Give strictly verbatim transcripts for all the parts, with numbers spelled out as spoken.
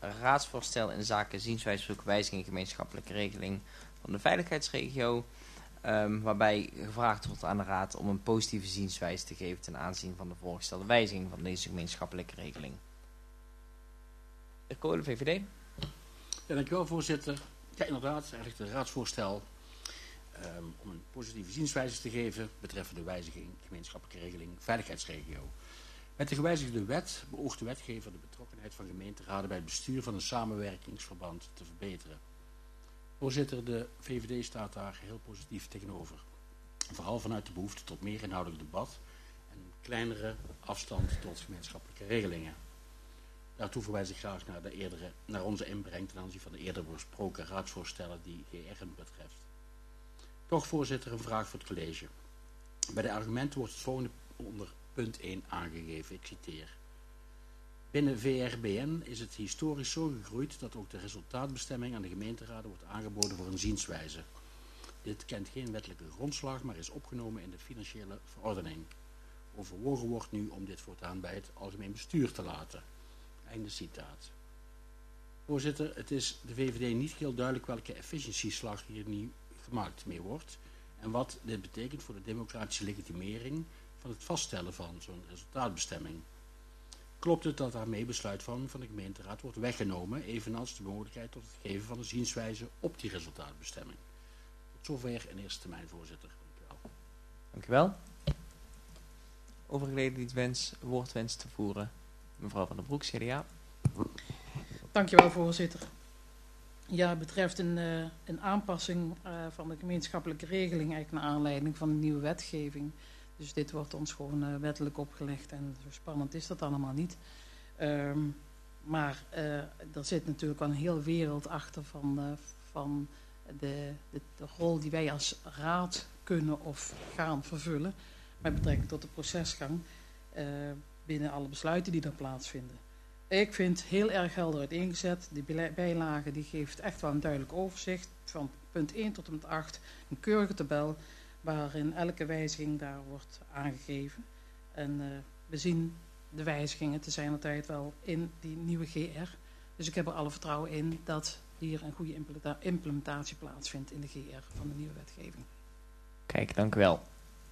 raadsvoorstel in zaken zienswijzeverzoek wijziging gemeenschappelijke regeling van de veiligheidsregio. Um, waarbij gevraagd wordt aan de Raad om een positieve zienswijze te geven ten aanzien van de voorgestelde wijziging van deze gemeenschappelijke regeling. De heer Kolen, V V D. Ja, dankjewel voorzitter. Ja, inderdaad, eigenlijk het raadsvoorstel um, om een positieve zienswijze te geven betreffende wijziging gemeenschappelijke regeling veiligheidsregio. Met de gewijzigde wet beoogt de wetgever de betrokkenheid van gemeenteraden bij het bestuur van een samenwerkingsverband te verbeteren. Voorzitter, de V V D staat daar heel positief tegenover. Vooral vanuit de behoefte tot meer inhoudelijk debat en kleinere afstand tot gemeenschappelijke regelingen. Daartoe verwijs ik graag naar, de eerdere, naar onze inbreng ten aanzien van de eerder besproken raadsvoorstellen die G R'en betreft. Toch, voorzitter, een vraag voor het college. Bij de argumenten wordt het volgende onder punt één aangegeven, ik citeer. Binnen V R B N is het historisch zo gegroeid dat ook de resultaatbestemming aan de gemeenteraden wordt aangeboden voor een zienswijze. Dit kent geen wettelijke grondslag, maar is opgenomen in de financiële verordening. Overwogen wordt nu om dit voortaan bij het algemeen bestuur te laten. Einde citaat. Voorzitter, het is de V V D niet heel duidelijk welke efficiëntieslag hier nu gemaakt mee wordt en wat dit betekent voor de democratische legitimering van het vaststellen van zo'n resultaatbestemming. Klopt het dat daarmee besluitvorming van de gemeenteraad wordt weggenomen, evenals de mogelijkheid tot het geven van een zienswijze op die resultaatbestemming? Tot zover in eerste termijn, voorzitter. Dank u wel. Dank u wel. Overgeleden die het wens, woord wens te voeren. Mevrouw Van der Broek, C D A. Dank je wel, voorzitter. Ja, het betreft een, uh, een aanpassing uh, van de gemeenschappelijke regeling eigenlijk naar aanleiding van een nieuwe wetgeving. Dus dit wordt ons gewoon uh, wettelijk opgelegd en zo spannend is dat allemaal niet. Um, maar uh, er zit natuurlijk wel een hele wereld achter van, uh, van de, de, de rol die wij als raad kunnen of gaan vervullen met betrekking tot de procesgang uh, binnen alle besluiten die daar plaatsvinden. Ik vind het heel erg helder uiteengezet. Die bijlage die geeft echt wel een duidelijk overzicht van punt één tot en met acht. Een keurige tabel waarin elke wijziging daar wordt aangegeven. En uh, we zien de wijzigingen te zijner tijd wel in die nieuwe G R. Dus ik heb er alle vertrouwen in dat hier een goede implementa implementatie plaatsvindt in de G R van de nieuwe wetgeving. Kijk, dank u wel.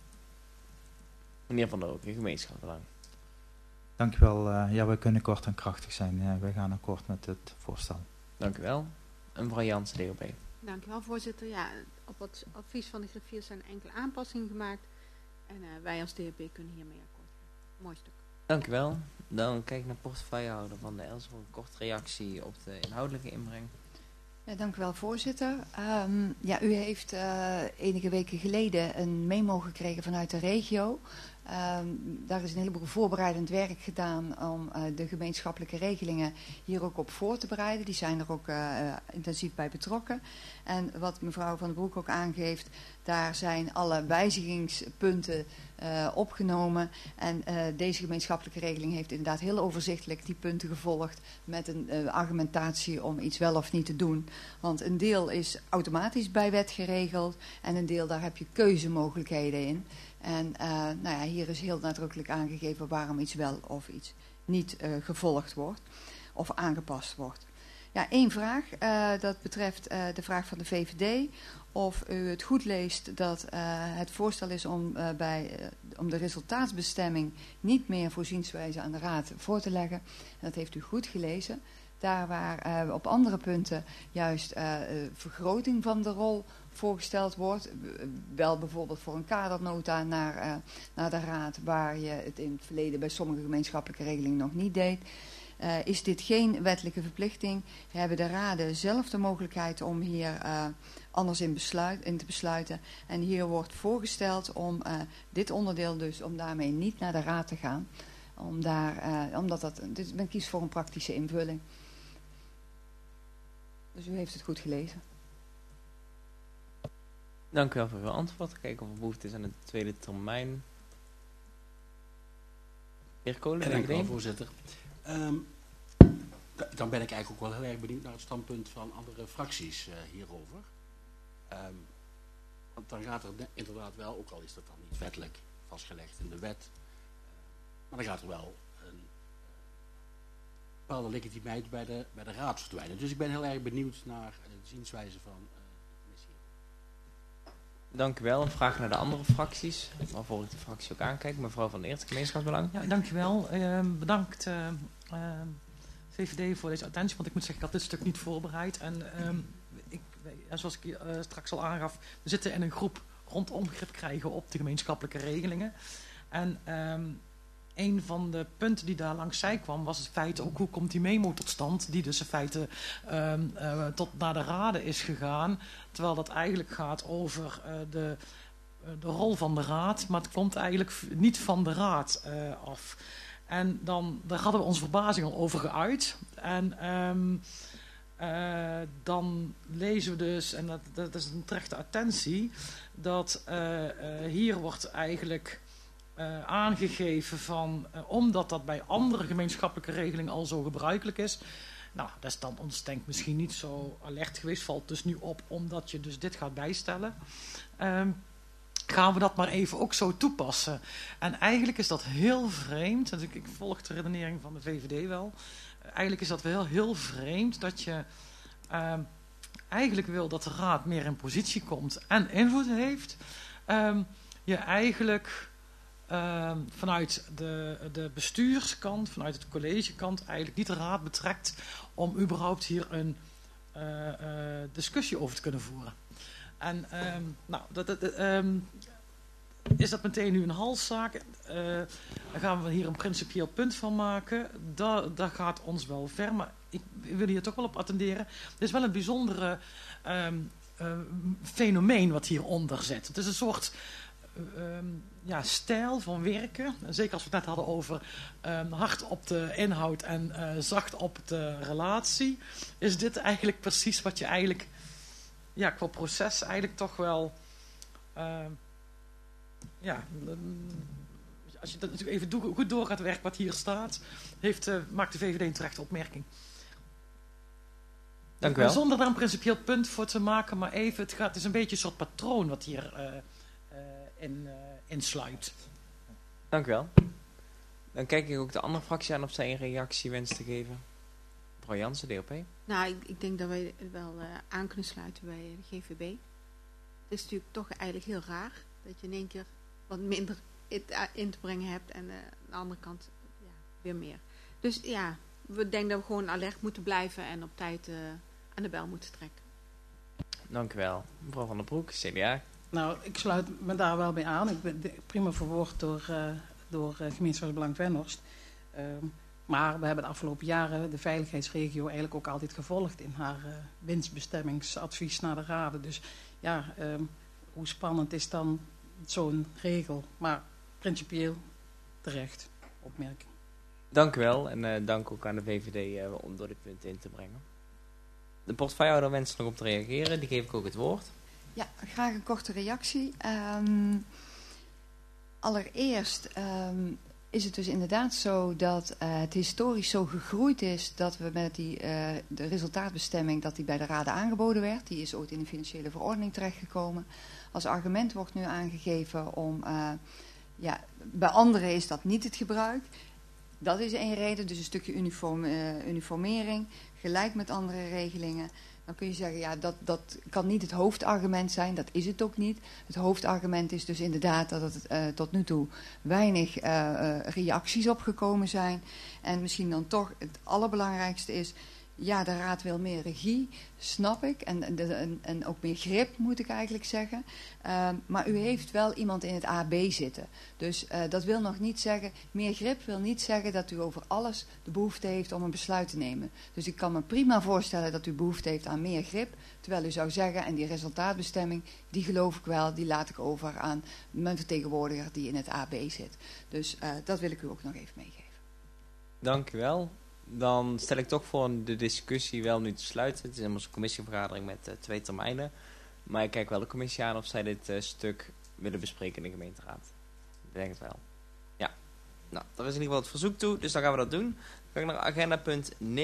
Meneer Van der Oken, gemeenschapsbelang. Dank u wel. Uh, ja, wij kunnen kort en krachtig zijn. Uh, wij gaan akkoord met het voorstel. Dank u wel. En mevrouw Jansen, D O B. Dank u wel, voorzitter. Ja, op het advies van de griffier zijn enkele aanpassingen gemaakt. En uh, wij als D O B kunnen hiermee akkoord gaan. Mooi stuk. Dank u wel. Dan kijk ik naar portefeuillehouder van de Els voor een korte reactie op de inhoudelijke inbreng. Ja, dank u wel, voorzitter. Um, ja, u heeft uh, enige weken geleden een memo gekregen vanuit de regio. Um, daar is een heleboel voorbereidend werk gedaan om uh, de gemeenschappelijke regelingen hier ook op voor te bereiden. Die zijn er ook uh, intensief bij betrokken. En wat mevrouw Van der Broek ook aangeeft, daar zijn alle wijzigingspunten uh, opgenomen. En uh, deze gemeenschappelijke regeling heeft inderdaad heel overzichtelijk die punten gevolgd met een uh, argumentatie om iets wel of niet te doen. Want een deel is automatisch bij wet geregeld en een deel daar heb je keuzemogelijkheden in. En uh, nou ja, hier is heel nadrukkelijk aangegeven waarom iets wel of iets niet uh, gevolgd wordt of aangepast wordt. Ja, één vraag. Uh, dat betreft uh, de vraag van de V V D. Of u het goed leest dat uh, het voorstel is om, uh, bij, uh, om de resultaatsbestemming niet meer voor zienswijze aan de Raad voor te leggen. En dat heeft u goed gelezen. Daar waar uh, op andere punten juist uh, uh, vergroting van de rol voorgesteld wordt. Wel bijvoorbeeld voor een kadernota naar, uh, naar de Raad, waar je het in het verleden bij sommige gemeenschappelijke regelingen nog niet deed. Uh, is dit geen wettelijke verplichting? Hebben de raden zelf de mogelijkheid om hier uh, anders in, besluit, in te besluiten. En hier wordt voorgesteld om uh, dit onderdeel dus, om daarmee niet naar de Raad te gaan. Om daar, uh, omdat dat, dus men kiest voor een praktische invulling. Dus u heeft het goed gelezen. Dank u wel voor uw antwoord. Kijken of er behoefte is aan de tweede termijn. Heer Kolen, dank u wel, voorzitter. Um, dan ben ik eigenlijk ook wel heel erg benieuwd naar het standpunt van andere fracties uh, hierover. Um, want dan gaat er inderdaad wel, ook al is dat dan niet wettelijk vastgelegd in de wet, uh, maar dan gaat er wel een, bepaalde legitimiteit bij de, bij de raad verdwijnen. Dus ik ben heel erg benieuwd naar de zienswijze van uh, de commissie. Dank u wel. Een vraag naar de andere fracties, waarvoor ik de fractie ook aankijk. Mevrouw van Eert, gemeenschapsbelang. Ja, dankjewel. Uh, bedankt uh, uh, V V D voor deze attentie, want ik moet zeggen, ik had dit stuk niet voorbereid. En um, ik, zoals ik uh, straks al aangaf, we zitten in een groep rondom grip krijgen op de gemeenschappelijke regelingen. En um, een van de punten die daar langs zij kwam, was het feit ook hoe komt die memo tot stand, die dus in feite um, uh, tot naar de raden is gegaan, terwijl dat eigenlijk gaat over uh, de, uh, de rol van de raad, maar het komt eigenlijk niet van de raad uh, af. En dan, daar hadden we onze verbazing al over geuit. En um, uh, dan lezen we dus, en dat, dat is een terechte attentie, dat uh, uh, hier wordt eigenlijk uh, aangegeven van, uh, omdat dat bij andere gemeenschappelijke regelingen al zo gebruikelijk is. Nou, dat is dan ons denk ik misschien niet zo alert geweest, valt dus nu op, omdat je dus dit gaat bijstellen. Um, gaan we dat maar even ook zo toepassen. En eigenlijk is dat heel vreemd. En ik, ik volg de redenering van de V V D wel. Eigenlijk is dat wel heel vreemd dat je uh, eigenlijk wil dat de raad meer in positie komt en invloed heeft. Um, je eigenlijk uh, vanuit de, de bestuurskant, vanuit het collegekant eigenlijk niet de raad betrekt om überhaupt hier een uh, uh, discussie over te kunnen voeren. En um, nou, dat, dat, um, is dat meteen nu een halszaak? Uh, dan gaan we hier een principieel punt van maken. Dat, dat gaat ons wel ver, maar ik wil hier toch wel op attenderen. Het is wel een bijzondere um, uh, fenomeen wat hieronder zit. Het is een soort uh, um, ja, stijl van werken. Zeker als we het net hadden over um, hard op de inhoud en uh, zacht op de relatie. Is dit eigenlijk precies wat je eigenlijk... ja, qua proces eigenlijk toch wel... Uh, ja, als je dat natuurlijk even do goed door gaat werken wat hier staat, heeft, uh, maakt de V V D een terechte opmerking. Dank u wel. Zonder daar een principieel punt voor te maken, maar even, het, gaat, het is een beetje een soort patroon wat hier uh, uh, in, uh, insluit. Dank u wel. Dan kijk ik ook de andere fractie aan of zij een reactie wenst te geven. Mevrouw Jansen, D O P. Nou, ik, ik denk dat wij wel uh, aan kunnen sluiten bij de G V B. Het is natuurlijk toch eigenlijk heel raar dat je in één keer wat minder in te brengen hebt en uh, aan de andere kant ja, weer meer. Dus ja, we denken dat we gewoon alert moeten blijven en op tijd uh, aan de bel moeten trekken. Dank u wel. Mevrouw Van der Broek, C D A. Nou, ik sluit me daar wel bij aan. Ik ben prima verwoord door, uh, door uh, gemeenschapsbelang Venhorst. Uh, maar we hebben de afgelopen jaren de veiligheidsregio eigenlijk ook altijd gevolgd in haar uh, winstbestemmingsadvies naar de raden. Dus ja, uh, hoe spannend is dan zo'n regel? Maar principieel terecht, opmerking. Dank u wel en uh, dank ook aan de V V D uh, om door dit punt in te brengen. De portefeuillehouder wenst nog op te reageren, die geef ik ook het woord. Ja, graag een korte reactie. Um, allereerst um, is het dus inderdaad zo dat uh, het historisch zo gegroeid is dat we met die, uh, de resultaatbestemming dat die bij de raden aangeboden werd. Die is ooit in de financiële verordening terechtgekomen. Als argument wordt nu aangegeven om, uh, ja, bij anderen is dat niet het gebruik. Dat is één reden, dus een stukje uniform, uh, uniformering, gelijk met andere regelingen. Dan kun je zeggen, ja, dat, dat kan niet het hoofdargument zijn, dat is het ook niet. Het hoofdargument is dus inderdaad dat het uh, tot nu toe weinig uh, uh, reacties opgekomen zijn. En misschien dan toch het allerbelangrijkste is, ja, de raad wil meer regie, snap ik. En, en, en ook meer grip, moet ik eigenlijk zeggen. Uh, maar u heeft wel iemand in het A B zitten. Dus uh, dat wil nog niet zeggen, meer grip wil niet zeggen dat u over alles de behoefte heeft om een besluit te nemen. Dus ik kan me prima voorstellen dat u behoefte heeft aan meer grip. Terwijl u zou zeggen, en die resultaatbestemming, die geloof ik wel, die laat ik over aan mijn vertegenwoordiger die in het A B zit. Dus uh, dat wil ik u ook nog even meegeven. Dank u wel. Dan stel ik toch voor de discussie wel nu te sluiten. Het is immers een commissievergadering met uh, twee termijnen. Maar ik kijk wel de commissie aan of zij dit uh, stuk willen bespreken in de gemeenteraad. Ik denk het wel. Ja. Nou, daar is in ieder geval het verzoek toe, dus dan gaan we dat doen. Dan ga ik naar agenda punt negen.